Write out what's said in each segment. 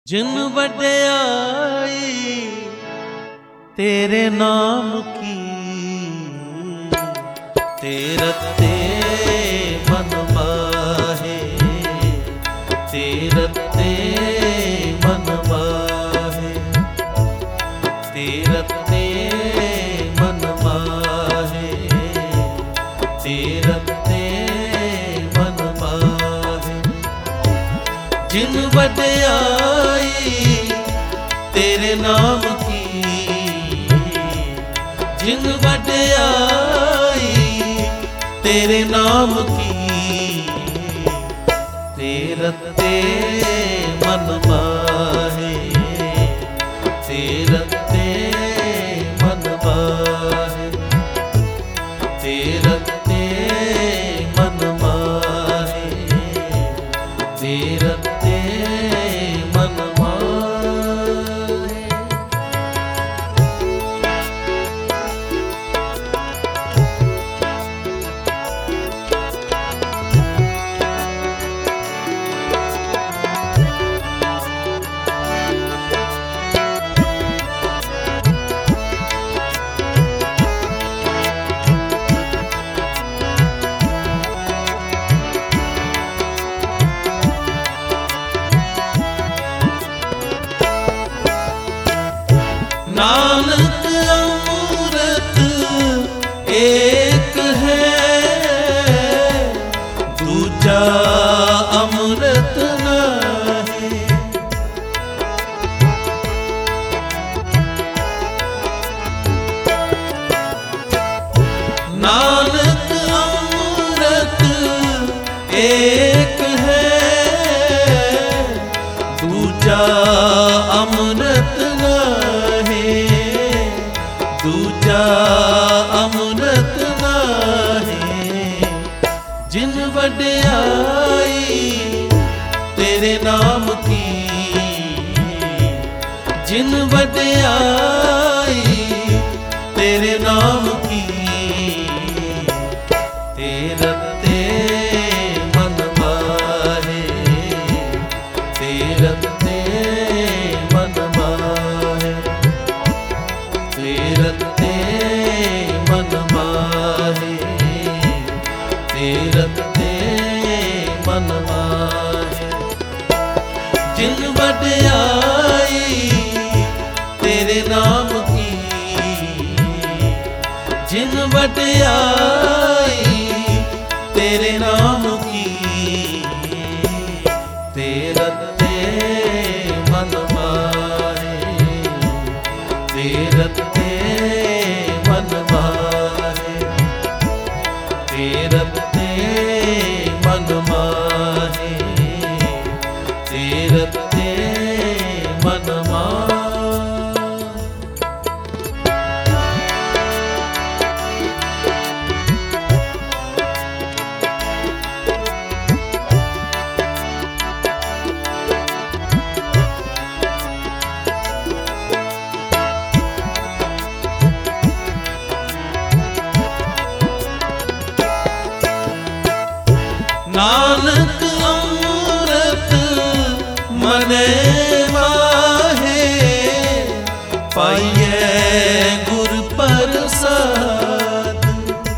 जिन वड्याई तेरे नाम की, तेरा ते मन माहे, तेरा ते मन माहे, तेरा ते मन माहे, तेरा ते मन माहे। जिन वड्याई तेरे नाम की, जिन वड्याई तेरे नाम की, तेरा ते मन माहे, तेरा ते मन माहे, तेरा ते मन माहे, तेरा ते मन माहे। नानक अमृत एक है, दूजा अमृत नहीं। नानक अमृत एक है, दूजा अमृत दूजा अमृत नहीं। जिन वड्याई तेरे नाम की, जिन वड्याई तेरे नाम की, तेरा ते मन माहे, तेरा ते मन माहे, तेरा ते मन माहे, तेरा ते मन माहे। जिन वड्याई तेरे नाम की, जिन वड्याई तेरे नाम की, तेरा ते मन माहे, तेरा ते मन माहे, तेरा ते मन माहे, तेरा ते मन माहे। नानक अमृत मने माहे, पाइए गुर प्रसाद।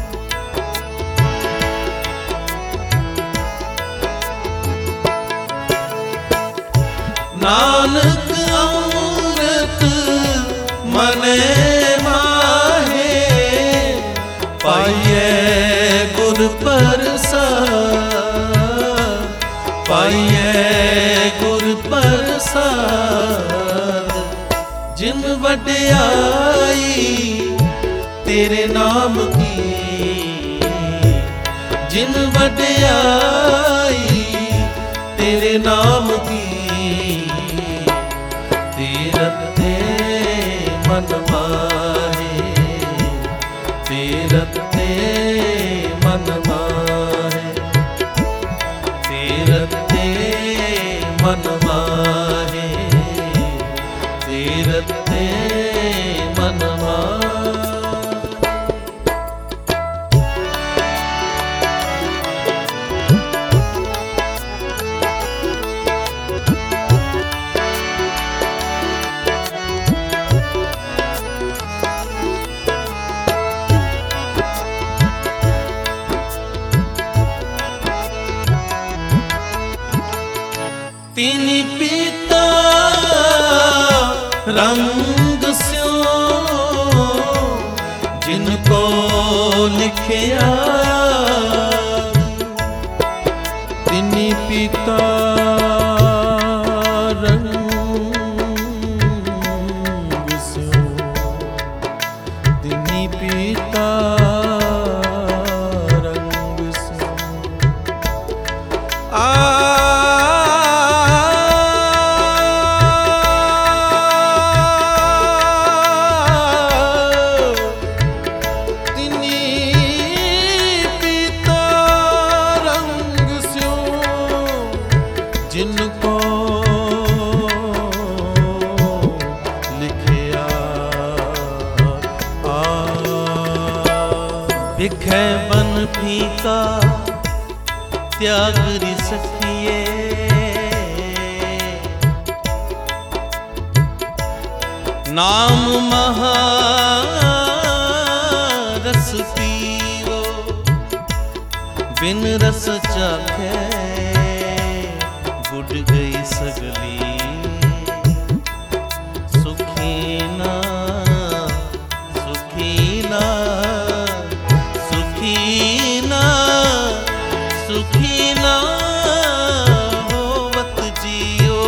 नानक अमृत मने माहे, पाइए गुर प्रसाद, पाइए गुर प्रसाद। जिन वड्याई तेरे नाम की, जिन वड्याई तेरे नाम की, तेरा ते मन माहे, तेरा ते मन माहे, तेरा ते मन माहे, तेरा ते मन माहे। पीता रंग स्यो जिनको लिखिया तिनी पीता रंग स्यो तिनी पीता रंग स्यो जिनको लिखिया बिखे बन फीका त्याग री सखिए नाम महारस पीवो बिन रस चाखे गुड गई सगली सुखीना सुखीना सुखीना सुखीना होवत जियो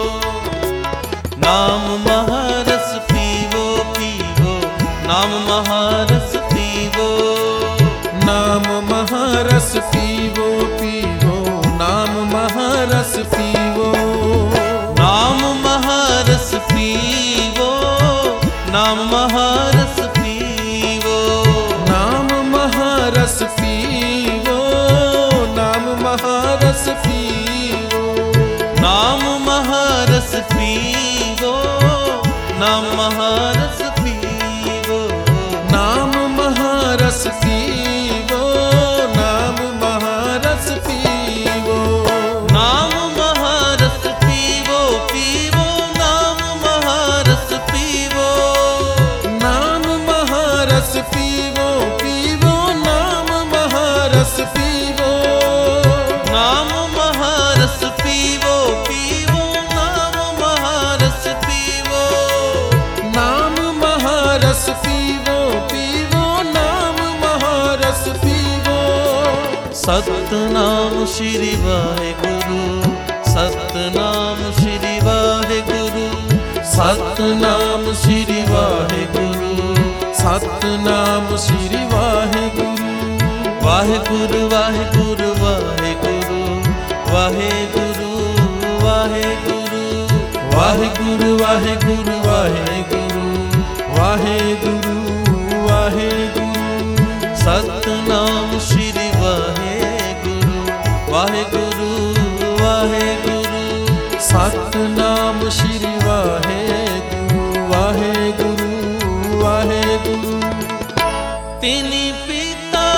नाम महारस पीवो पीवो नाम महारस पीवो नाम महारस पीवो पीवो नाम महारस पीवो नाम महारस पीवो नाम महारस पीवो नाम महारस पीवो नाम महारस पीवो नाम महारस पीवो नाम महारस पीवो नाम महारस पीवो नाम महारस पीवो नाम महारस पीवो पीवो नाम महारस पीवो नाम महारस पीवो पीवो नाम महारस पीवो नाम महारस पीवो पीवो नाम महारस पीवो नाम महारस पीवो पीवो नाम महारस पीवो सतनाम श्री वाहेगुरु सतनाम श्री वाहेगुरु सतनाम श्री वाहेगुरु सतनाम श्री वाहेगुरु वाहेगुरु वाहेगुरु वाहेगुरु वाहेगुरु वाहेगुरु वाहेगुरु वाहेगुरु वाहेगुरु वाहेगुरु वाहेगुरु सतनाम श्री वाहेगुरु वाहेगुरु वाहेगुरु सतनाम श्री वाहेगुरु वाहेगुरु वाहेगुरु तिनी पीता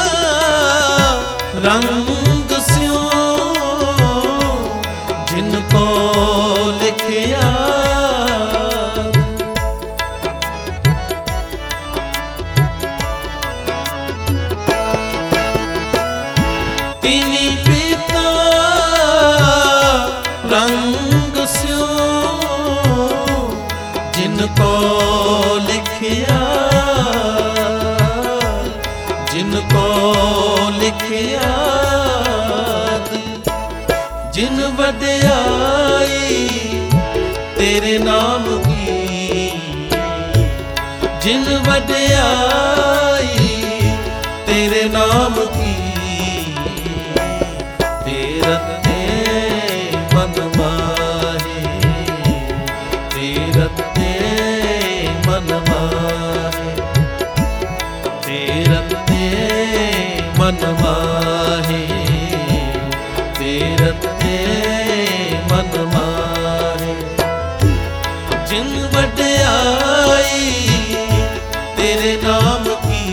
रंग स्यो जिनको लिखिया तिनी पीता रंग स्यो जिनको लिखिया जिनको लिखिया जिन वड्याई तेरे नाम की जिन वड्याई तेरे नाम की तेरा ते मन माहे तेरा ते मन माहे तेरा ते मन माहे तेरा ते मन माहे जिन वड्याई तेरे नाम की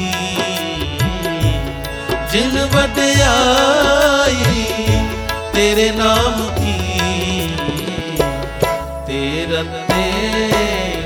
जिन वड्याई तेरे नाम की तेरा ते